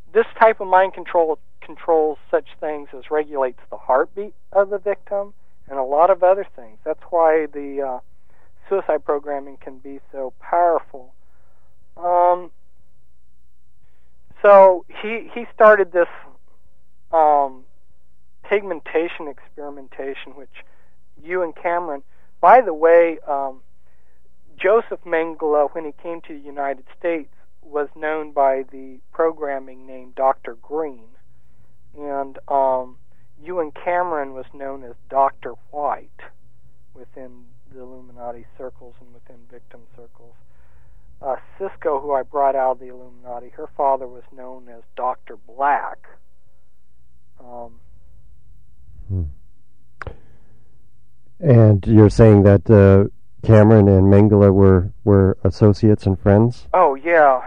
this type of mind control controls such things as regulates the heartbeat of the victim and a lot of other things. That's why the suicide programming can be so powerful. So he started this pigmentation experimentation, which Ewan Cameron, by the way, Joseph Mengele, when he came to the United States, was known by the programming name Dr. Green, and Ewan Cameron was known as Dr. White within the Illuminati circles and within victim circles. Cisco, who I brought out of the Illuminati, her father was known as Dr. Black. And you're saying that Cameron and Mengele were associates and friends? Oh, yeah.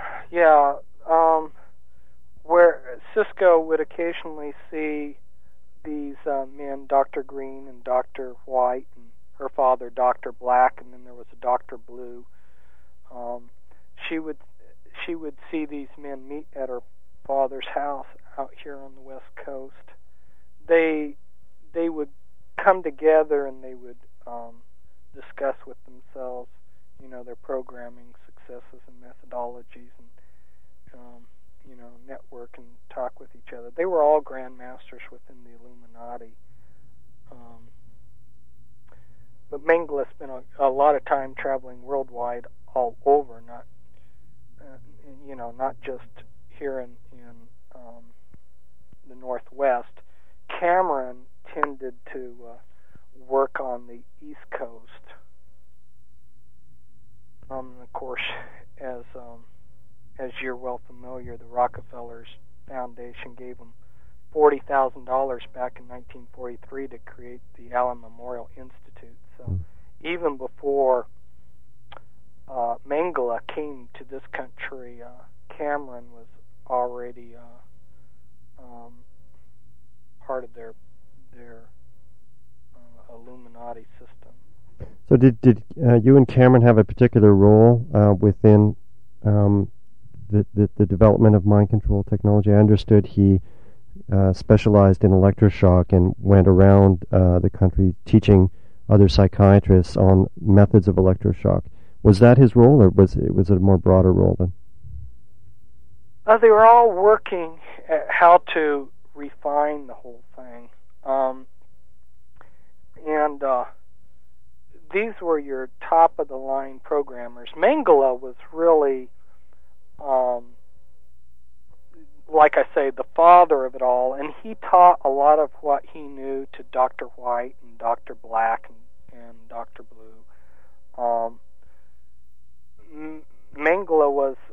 Where Cisco would occasionally see these men, Dr. Green and Dr. White, and her father, Dr. Black, and then there was a Dr. Blue. She would see these men meet at her father's house out here on the West Coast. They would come together and they would discuss with themselves, their programming successes and methodologies, and network and talk with each other. They were all grandmasters within the Illuminati. But Mengele spent a lot of time traveling worldwide, all over, not just here in the Northwest. Cameron tended to work on the East Coast. Of course, as you're well familiar, the Rockefellers Foundation gave him $40,000 back in 1943 to create the Allen Memorial Institute. So even before Mengele came to this country, Cameron was already part of their Illuminati system. So did you and Cameron have a particular role within the development of mind control technology? I understood he specialized in electroshock and went around the country teaching other psychiatrists on methods of electroshock. Was that his role, or was it a more broader role then? They were all working at how to refine the whole thing. And these were your top-of-the-line programmers. Mengele was really, like I say, the father of it all, and he taught a lot of what he knew to Dr. White and Dr. Black and Dr. Blue. Mengele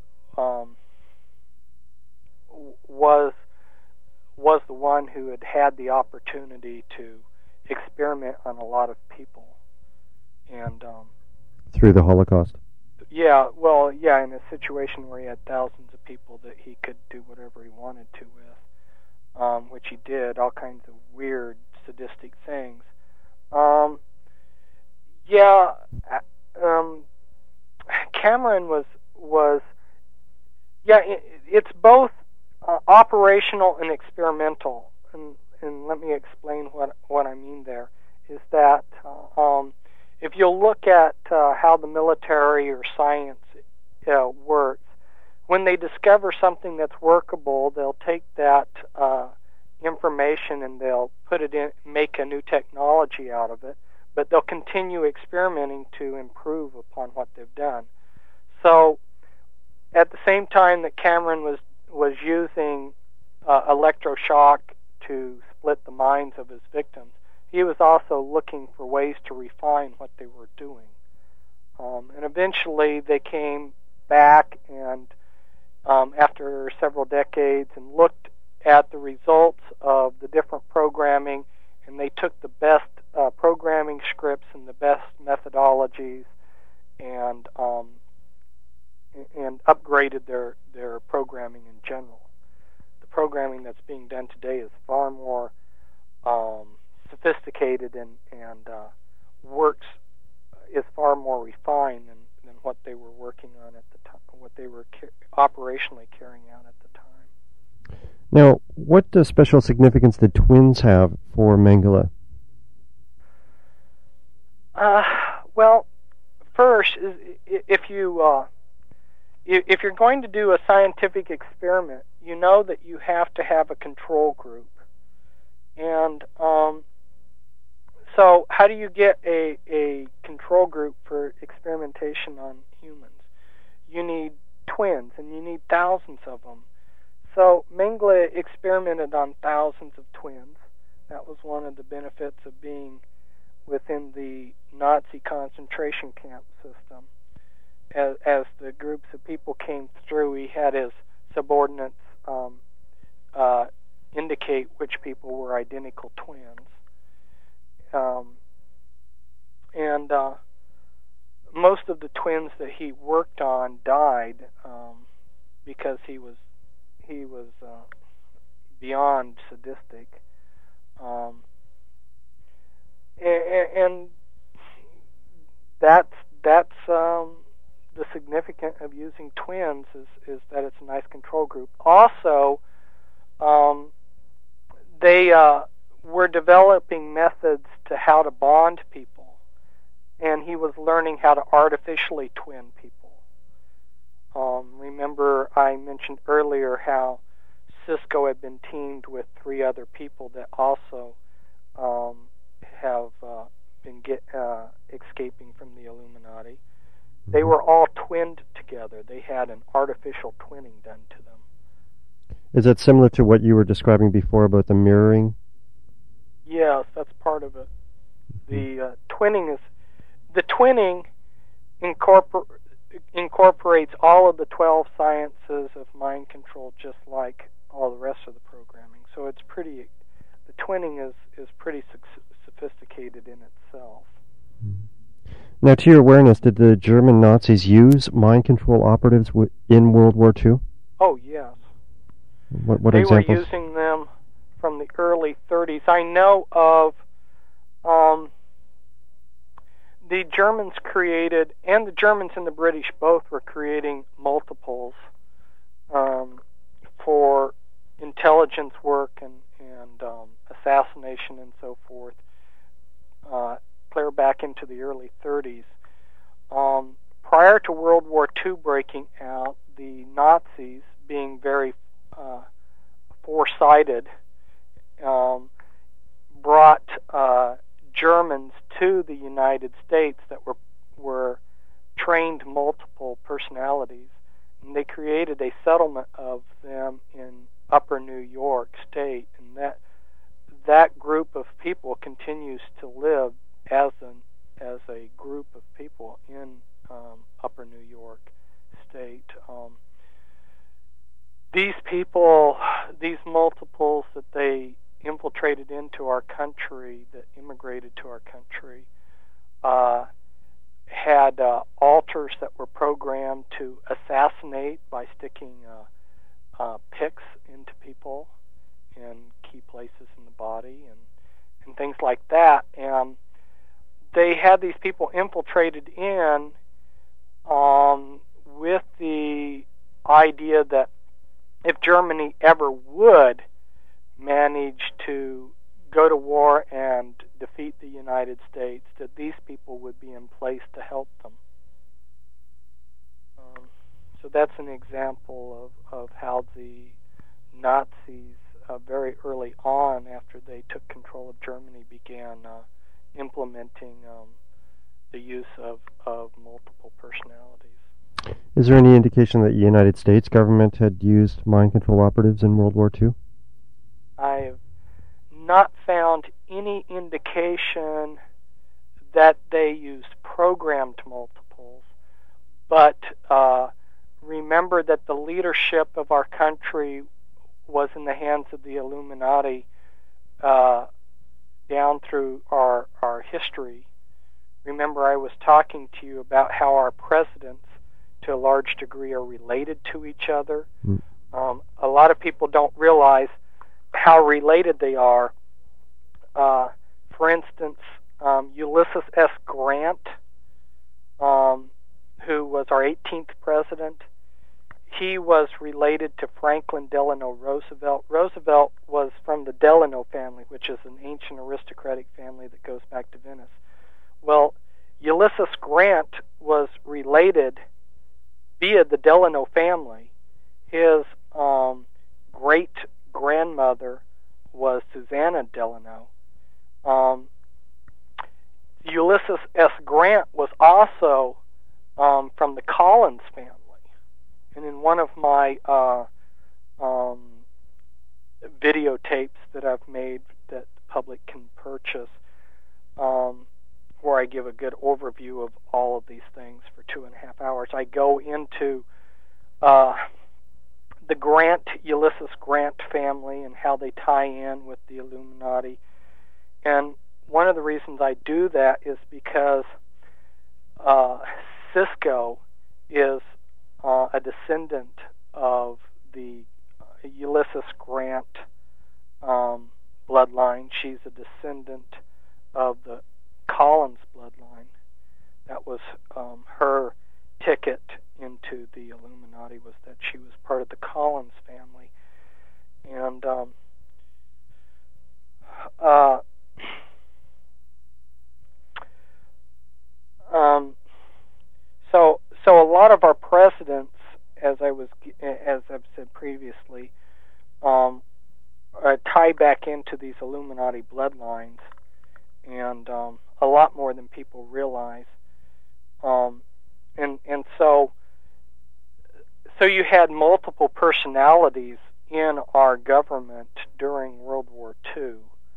was the one who had the opportunity to experiment on a lot of people, and through the Holocaust. In a situation where he had thousands of people that he could do whatever he wanted to with, which he did, all kinds of weird, sadistic things. Cameron was it's both operational and experimental, and let me explain what I mean there. Is that if you'll look at how the military or science works, when they discover something that's workable, they'll take that information and they'll put it in, make a new technology out of it, but they'll continue experimenting to improve upon what they've done. So at the same time that Cameron was using electroshock to split the minds of his victims, he was also looking for ways to refine what they were doing. And eventually they came back and after several decades and looked at the results of the different programming, and they took the best programming scripts and the best methodologies and upgraded their programming in general. The programming that's being done today is far more sophisticated and works is far more refined than what they were working on at the time, what they were operationally carrying out at the time. Now, what special significance did twins have for Mengele? Well, first, if you're going to do a scientific experiment, you know that you have to have a control group. And so how do you get a control group for experimentation on humans? You need twins, and you need thousands of them. So Mengele experimented on thousands of twins. That was one of the benefits of being within the Nazi concentration camp system. As the groups of people came through, he had his subordinates indicate which people were identical twins. And most of the twins that he worked on died because he was beyond sadistic. And that's the significance of using twins is that it's a nice control group. Also, they were developing methods to how to bond people, and he was learning how to artificially twin people. Remember I mentioned earlier how Cisco had been teamed with 3 other people that also have been escaping from the Illuminati. They were all twinned together. They had an artificial twinning done to them. Is that similar to what you were describing before about the mirroring? Yes, that's part of it. The twinning incorporates all of the 12 sciences of mind control, just like all the rest of the programming. So it's pretty. The twinning is pretty sophisticated in itself. Now, to your awareness, did the German Nazis use mind control operatives in World War II? Oh, yes. What they examples? Were using them from the early 30s. I know of the Germans created, and the Germans and the British both were creating multiples for intelligence work and assassination and so forth, clear back into the early 30s. Prior to World War II breaking out, the Nazis, being very foresighted, brought Germans to the United States that were trained multiple personalities, and they created a settlement of them in Upper New York State, and that group of people continues to live as a group of people in Upper New York State. These people, these multiples that they infiltrated into our country, that immigrated to our country, had altars that were programmed to assassinate by sticking picks into people in key places in the body and things like that. And they had these people infiltrated in with the idea that if Germany ever would manage to go to war and defeat the United States, that these people would be in place to help them. So that's an example of how the Nazis very early on, after they took control of Germany, began implementing the use of multiple personalities. Is there any indication that the United States government had used mind control operatives in World War II? I've not found any indication that they used programmed multiples, but remember that the leadership of our country was in the hands of the Illuminati down through our history. Remember, I was talking to you about how our presidents, to a large degree, are related to each other. A lot of people don't realize how related they are. For instance, Ulysses S. Grant, who was our 18th president, he was related to Franklin Delano Roosevelt. Roosevelt was from the Delano family, which is an ancient aristocratic family that goes back to Venice. Well, Ulysses Grant was related via the Delano family. His great-grandmother was Susanna Delano. Ulysses S. Grant was also from the Collins family. And in one of my videotapes that I've made that the public can purchase, where I give a good overview of all of these things for 2.5 hours, I go into the Ulysses Grant family and how they tie in with the Illuminati. And one of the reasons I do that is because Cisco is a descendant of the Ulysses Grant bloodline. She's a descendant of the Collins bloodline. That was her ticket into the Illuminati, was that she was part of the Collins family. And so a lot of our presidents, as I've said previously, tie back into these Illuminati bloodlines, and a lot more than people realize. And so you had multiple personalities in our government during World War II.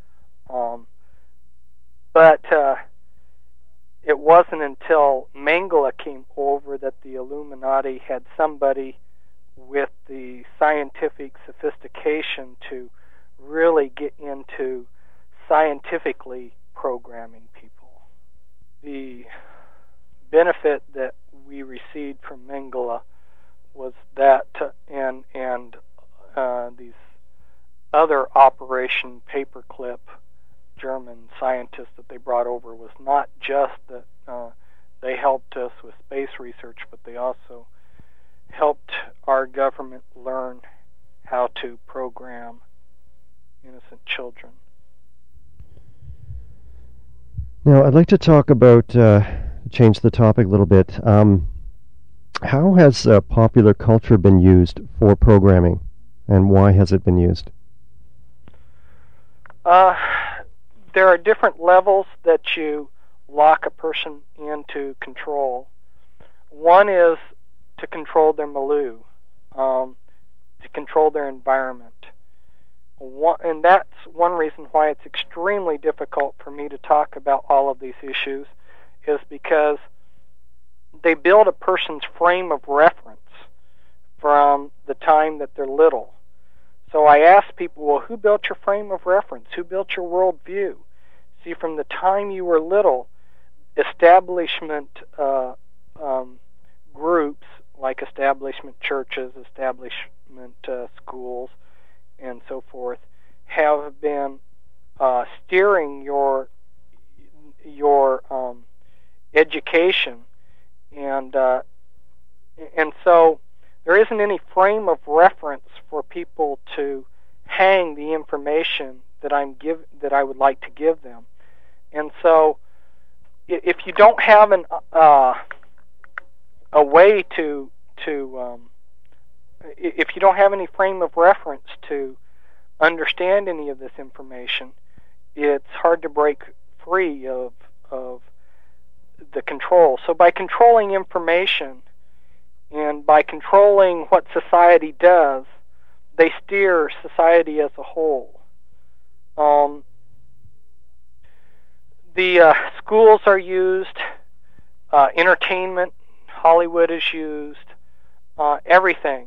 But it wasn't until Mengele came over that the Illuminati had somebody with the scientific sophistication to really get into scientifically programming people. The benefit that we received from Mengele was that, and these other Operation Paperclip German scientists that they brought over, was not just that they helped us with space research, but they also helped our government learn how to program innocent children. Now, I'd like to talk about, change the topic a little bit. How has popular culture been used for programming, and why has it been used? There are different levels that you lock a person into control. One is to control their milieu, to control their environment. And that's one reason why it's extremely difficult for me to talk about all of these issues, is because they build a person's frame of reference from the time that they're little. So I ask people, well, who built your frame of reference? Who built your worldview? See, from the time you were little, establishment groups, like establishment churches, establishment schools, and so forth, have been steering your education, and so there isn't any frame of reference for people to hang the information that I would like to give them. And so, if you don't have a way to if you don't have any frame of reference to understand any of this information, it's hard to break free of the control. So by controlling information and by controlling what society does, they steer society as a whole. The schools are used, entertainment, Hollywood is used, everything.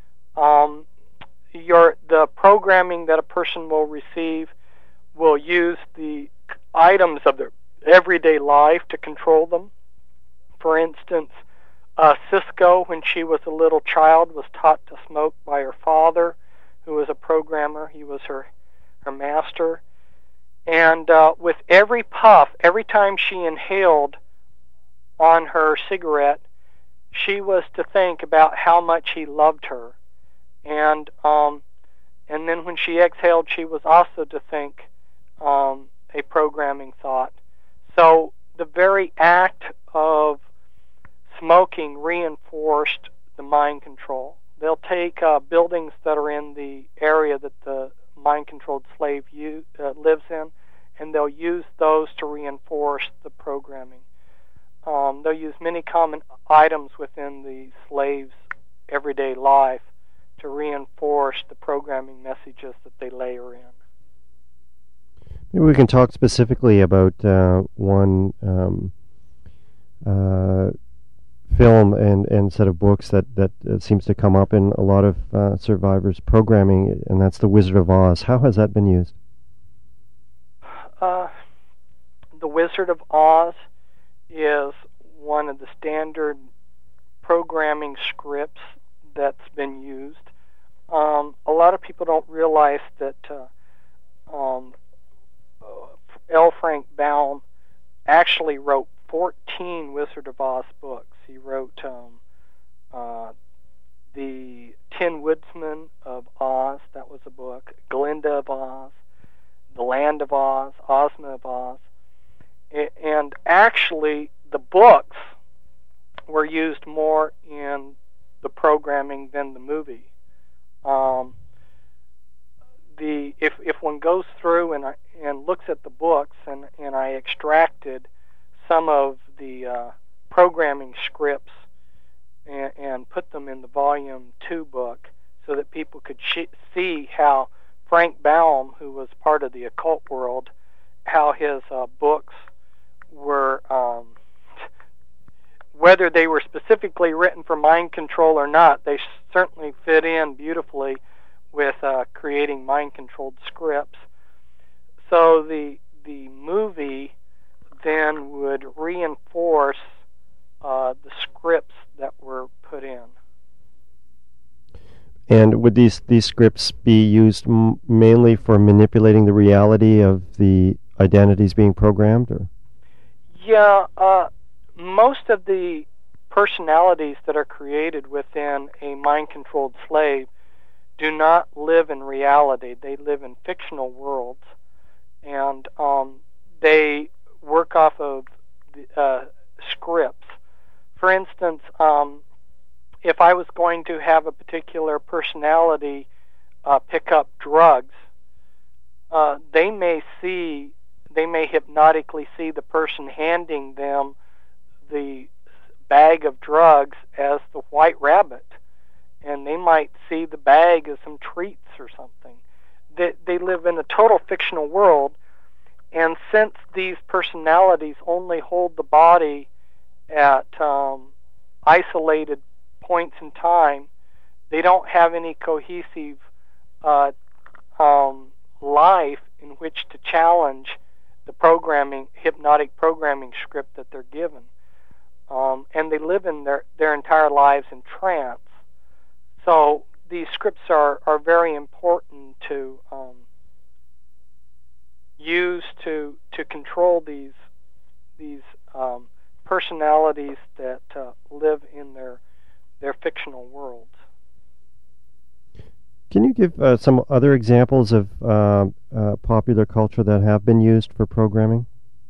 The programming that a person will receive will use the items of their everyday life to control them. For instance, Cisco, when she was a little child, was taught to smoke by her father, who was a programmer. He was her master. And with every puff, every time she inhaled on her cigarette, she was to think about how much he loved her, and then when she exhaled, she was also to think a programming thought. So the very act of smoking reinforced the mind control. They'll take buildings that are in the area that the mind-controlled slave lives in, and they'll use those to reinforce the programming. They'll use many common items within the slave's everyday life to reinforce the programming messages that they layer in. Maybe we can talk specifically about one film and set of books that seems to come up in a lot of survivors' programming, and that's The Wizard of Oz. How has that been used? The Wizard of Oz is one of the standard programming scripts that's been used. A lot of people don't realize that L. Frank Baum actually wrote 14 Wizard of Oz books. He wrote The Tin Woodsman of Oz, that was a book, Glinda of Oz, The Land of Oz, Ozma of Oz. And actually, the books were used more in the programming than the movie. If one goes through and looks at the books, and I extracted some of the programming scripts and put them in the Volume 2 book so that people could see how Frank Baum, who was part of the occult world, how his books were, whether they were specifically written for mind control or not, they certainly fit in beautifully with creating mind-controlled scripts. So the movie then would reinforce the scripts that were put in. And would these scripts be used mainly for manipulating the reality of the identities being programmed? Or? Yeah, most of the personalities that are created within a mind-controlled slave do not live in reality. They live in fictional worlds, and they work off of scripts. For instance, if I was going to have a particular personality pick up drugs, they may hypnotically see the person handing them the bag of drugs as the White Rabbit, and they might see the bag as some treats or something. They live in a total fictional world, and since these personalities only hold the body at isolated points in time, they don't have any cohesive life in which to challenge the hypnotic programming script that they're given. And they live in their entire lives in trance. So these scripts are very important to use to control these personalities that live in their fictional worlds. Can you give some other examples of popular culture that have been used for programming?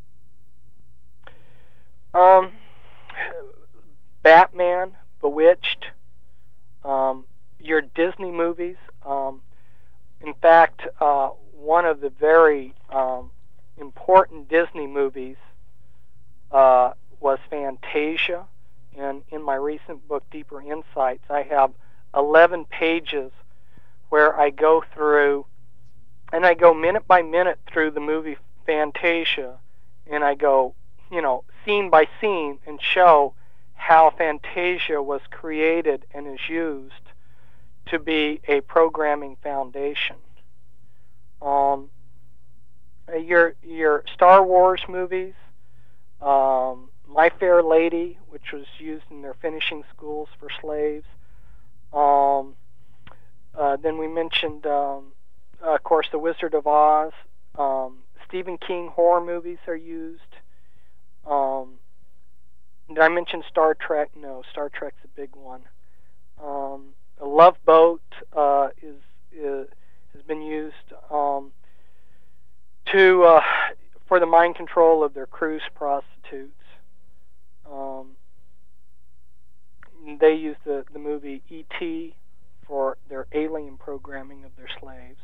Batman, Bewitched, your Disney movies. In fact, one of the very important Disney movies was Fantasia, and in my recent book, Deeper Insights, I have 11 pages where I go through, and I go minute by minute through the movie Fantasia, and I go, scene by scene, and show how Fantasia was created and is used to be a programming foundation. Your Star Wars movies, My Fair Lady, which was used in their finishing schools for slaves. Then we mentioned, of course, The Wizard of Oz. Stephen King horror movies are used. Did I mention Star Trek? No, Star Trek's a big one. A Love Boat has been used for the mind control of their cruise prostitutes. They use the movie E.T. for their alien programming of their slaves.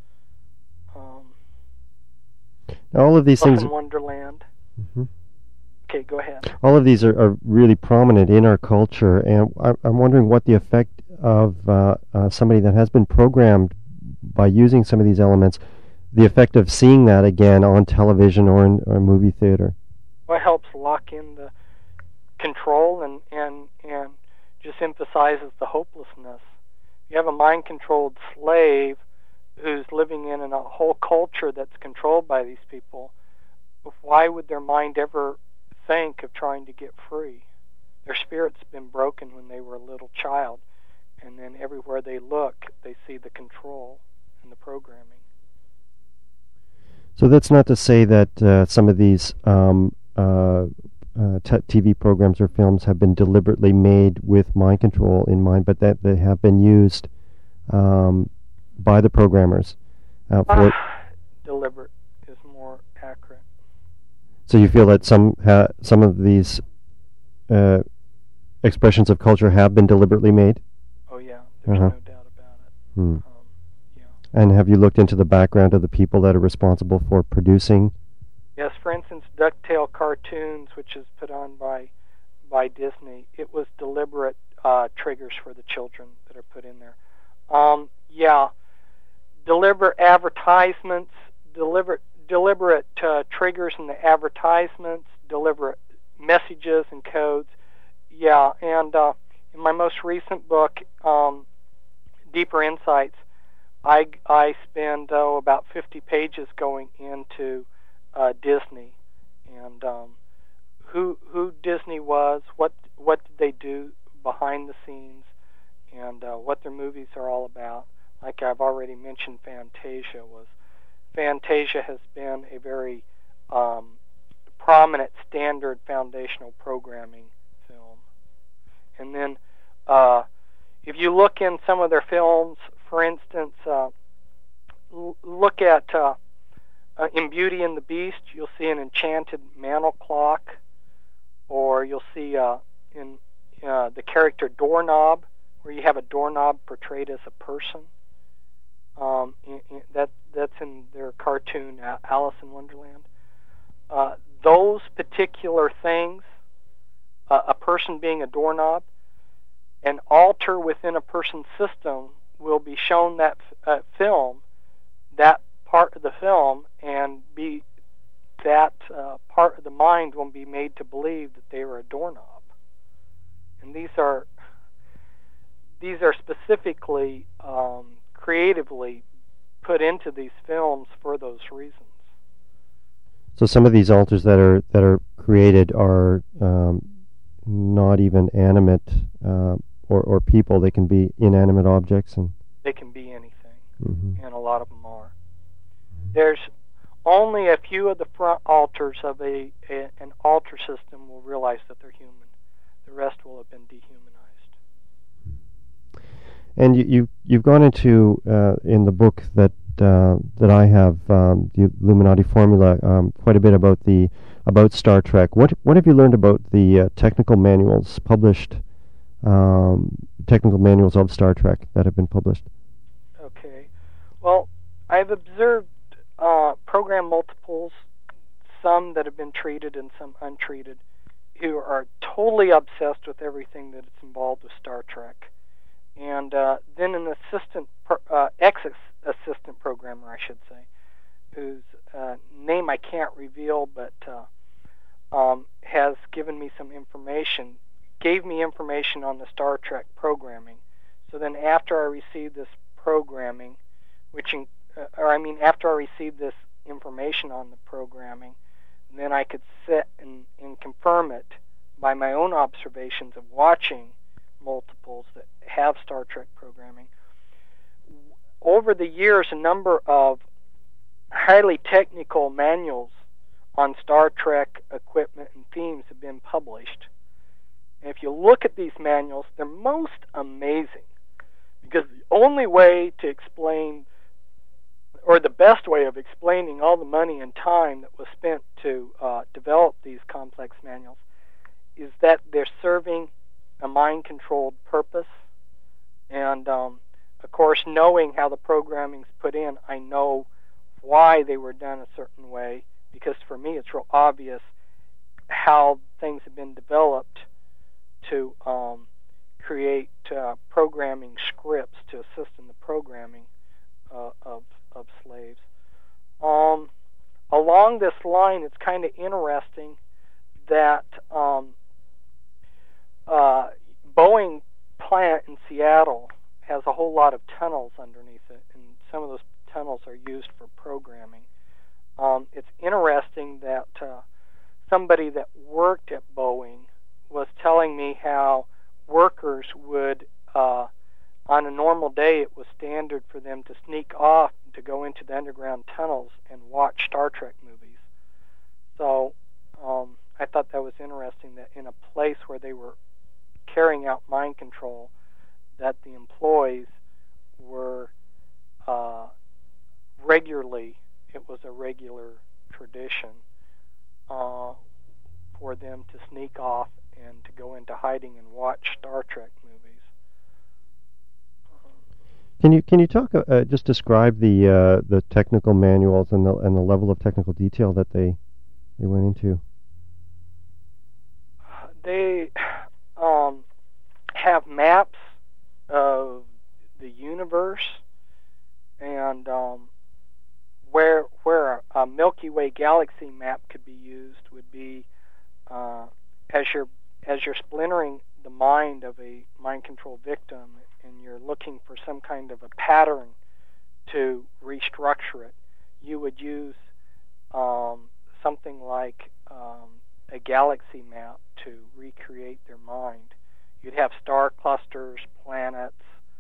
Now, all of these things. In Wonderland. Mm-hmm. Okay, go ahead. All of these are really prominent in our culture, and I'm wondering what the effect of somebody that has been programmed by using some of these elements, the effect of seeing that again on television or in a movie theater. Well, it helps lock in the control and just emphasizes the hopelessness. You have a mind-controlled slave who's living in a whole culture that's controlled by these people. Why would their mind ever think of trying to get free? Their spirit's been broken when they were a little child, and then everywhere they look, they see the control and the programming. So that's not to say that some of these TV programs or films have been deliberately made with mind control in mind, but that they have been used by the programmers. Deliberate is more accurate. So you feel that some of these expressions of culture have been deliberately made? Oh yeah, there's no doubt about it. Yeah. And have you looked into the background of the people that are responsible for producing? Yes, for instance, DuckTale cartoons, which is put on by Disney, it was deliberate triggers for the children that are put in there. Deliberate advertisements, deliberate triggers in the advertisements, deliberate messages and codes. Yeah, and in my most recent book, Deeper Insights, I spend about 50 pages going into Disney and who Disney was, what did they do behind the scenes, and what their movies are all about. Like I've already mentioned, Fantasia has been a very prominent standard foundational programming film. And then if you look in some of their films, for instance, look at in Beauty and the Beast, you'll see an enchanted mantle clock, or you'll see in the character Doorknob, where you have a doorknob portrayed as a person. That's in their cartoon Alice in Wonderland. Those particular things, a person being a doorknob, an altar within a person's system will be shown that film, that part of the film, and be that part of the mind will be made to believe that they are a doorknob. And these are specifically creatively put into these films for those reasons. So some of these altars that are created are not even animate or people. They can be inanimate objects, and they can be anything, and a lot of them are. There's only a few of the front altars of an altar system will realize that they're human. The rest will have been dehumanized. And you've gone into in the book that I have, the Illuminati Formula, quite a bit about Star Trek. What have you learned about the technical manuals published, technical manuals of Star Trek that have been published? Okay, well, I've observed program multiples, some that have been treated and some untreated, who are totally obsessed with everything that is involved with Star Trek. And then an ex-assistant programmer, I should say, whose name I can't reveal, but has given me some information, gave me information on the Star Trek programming. So then after I received this programming, after I received this information on the programming, then I could sit and confirm it by my own observations of watching multiples that have Star Trek programming. Over the years, a number of highly technical manuals on Star Trek equipment and themes have been published. And if you look at these manuals, they're most amazing, because the only way to explain, or the best way of explaining all the money and time that was spent to develop these complex manuals, is that they're serving a mind-controlled purpose. And, of course, knowing how the programming's put in, I know why they were done a certain way, because for me it's real obvious how things have been developed to create programming scripts to assist in the programming of slaves. Along this line, it's kind of interesting that Boeing plant in Seattle has a whole lot of tunnels underneath it, and some of those tunnels are used for programming. It's interesting that somebody that worked at Boeing was telling me how workers would, on a normal day, it was standard for them to sneak off to go into the underground tunnels and watch Star Trek movies. So I thought that was interesting, that in a place where they were carrying out mind control, that the employees were regularly, it was a regular tradition for them to sneak off and to go into hiding and watch Star Trek movies. Can you talk just describe the technical manuals and the level of technical detail that they went into? They have maps of the universe, and where a Milky Way galaxy map could be used would be as you're splintering the mind of a mind-controlled victim, and you're looking for some kind of a pattern to restructure it, you would use something like a galaxy map to recreate their mind. You'd have star clusters, planets,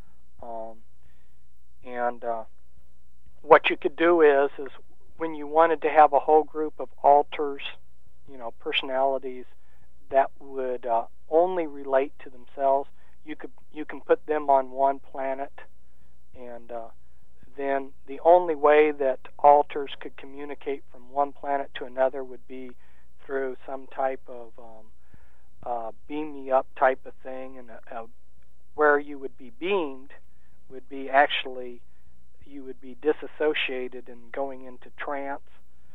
and what you could do is when you wanted to have a whole group of alters, personalities that would only relate to themselves, you can put them on one planet, and then the only way that alters could communicate from one planet to another would be through some type of beam me up type of thing, and where you would be beamed would be actually, you would be disassociated and going into trance.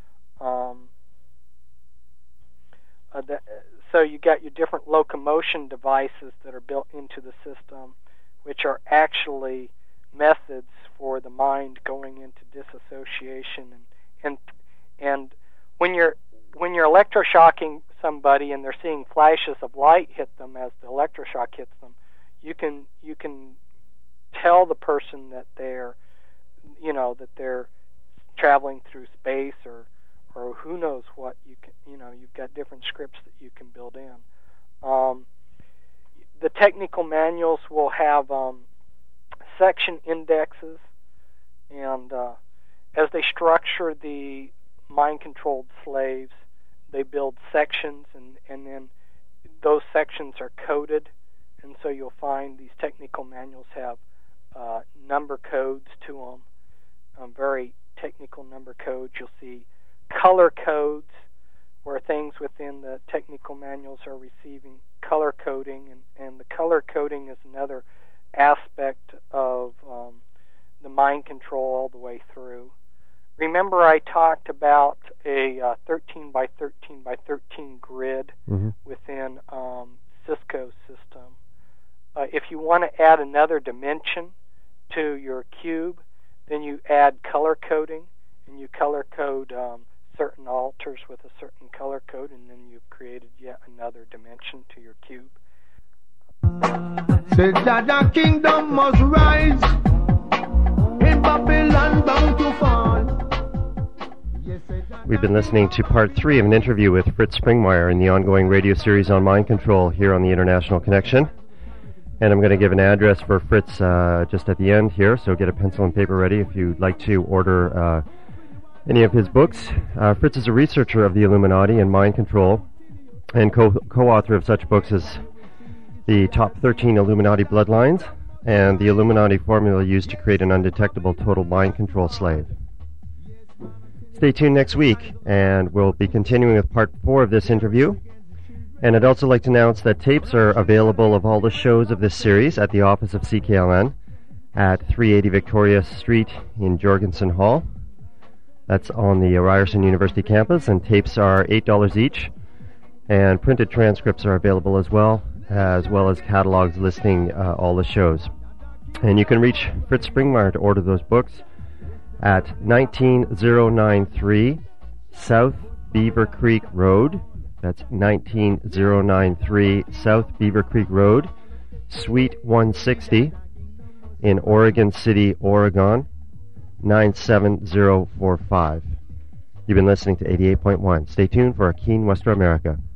So you got your different locomotion devices that are built into the system, which are actually methods for the mind going into disassociation. And when you're electroshocking somebody and they're seeing flashes of light hit them as the electroshock hits them, you can tell the person that they're traveling through space or who knows what. You've got different scripts that you can build in. The technical manuals will have section indexes, and as they structure the mind-controlled slaves, they build sections, and then those sections are coded, and so you'll find these technical manuals have number codes to them, very technical number codes. You'll see color codes, where things within the technical manuals are receiving color coding, and the color coding is another aspect of the mind control all the way through. Remember I talked about a 13 by 13 by 13 grid within Cisco's system. If you want to add another dimension to your cube, then you add color coding, and you color code certain alters with a certain color code, and then you've created yet another dimension to your cube. Said that the kingdom must rise, in Babylon bound to fall. We've been listening to part 3 of an interview with Fritz Springmeier in the ongoing radio series on mind control here on the International Connection. And I'm going to give an address for Fritz just at the end here, so get a pencil and paper ready if you'd like to order any of his books. Fritz is a researcher of the Illuminati and mind control, and co-author of such books as the top 13 Illuminati bloodlines, and the Illuminati formula used to create an undetectable total mind control slave. Stay tuned next week, and we'll be continuing with part 4 of this interview. And I'd also like to announce that tapes are available of all the shows of this series at the office of CKLN at 380 Victoria Street in Jorgensen Hall. That's on the Ryerson University campus, and tapes are $8 each, and printed transcripts are available as well as catalogs listing all the shows. And you can reach Fritz Springmeyer to order those books at 19093 South Beaver Creek Road. That's 19093 South Beaver Creek Road, Suite 160 in Oregon City, Oregon, 97045. You've been listening to 88.1. Stay tuned for Akin Western America.